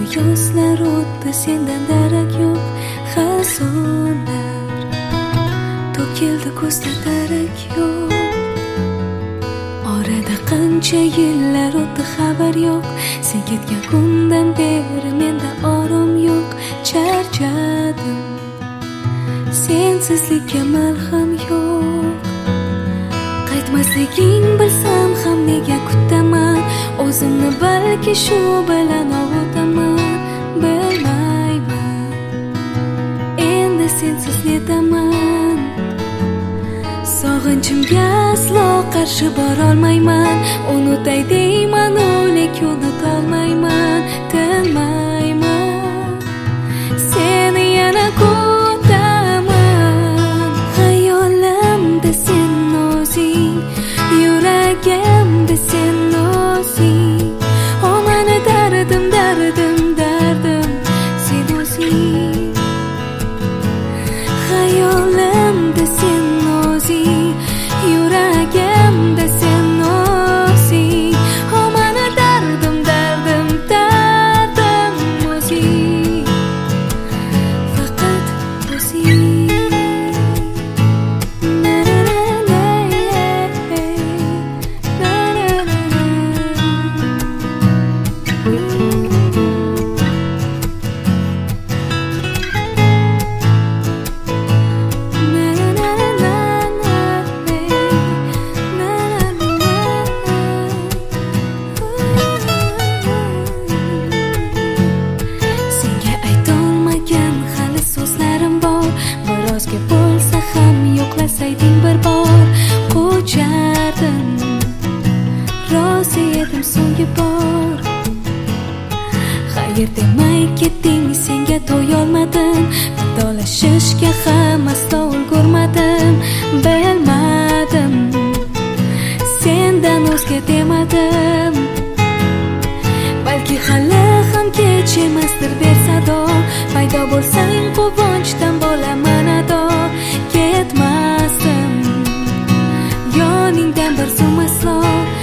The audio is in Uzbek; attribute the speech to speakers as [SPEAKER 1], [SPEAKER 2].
[SPEAKER 1] yozlar o'tdi, sendan darak yo'q. Xazonlar to'kildi, ko'zda darak yo'q. Orada qancha yillar o'tdi, xabar yo'q. Sen ketgan kundan beri menda orom yo'q. Charchadim, sensizlikka malham yo'q. Qaytmasliging bilsam ham nega kutaman? O'zimni balki shu bilan ovutaman. Bilmayman, endi sensiz netaman. Sog'inchimga aslo qarshi borolmayman. Unutay deyman-u, lekin unutolmayman. Tinmayman, seni yana kutaman. Xayolimda sen o'zing, yuragimda sen o'zing. O mani dardim, dardim, dardim sen o'zing. Xayolimda sen o'zing, yuragimda sen o'zing. O mani dardim, dardim, dardim o'zing. Faqat o'zing. Birozga bo'lsa ham yo'qlasayding bir bor. Qo'chardim, rozi edim so'nggi bor. Xayr demay ketding, senga to'yolmadim. Vidolashishga ham aslo ulgurmadim. Bilmadim, sendan o'zga demadim. Balki hali ham kech emasdir der sado. Paydo bo'lsang quvonchdan bo'laman ado. Ketmasdim yoningdan bir zum aslo.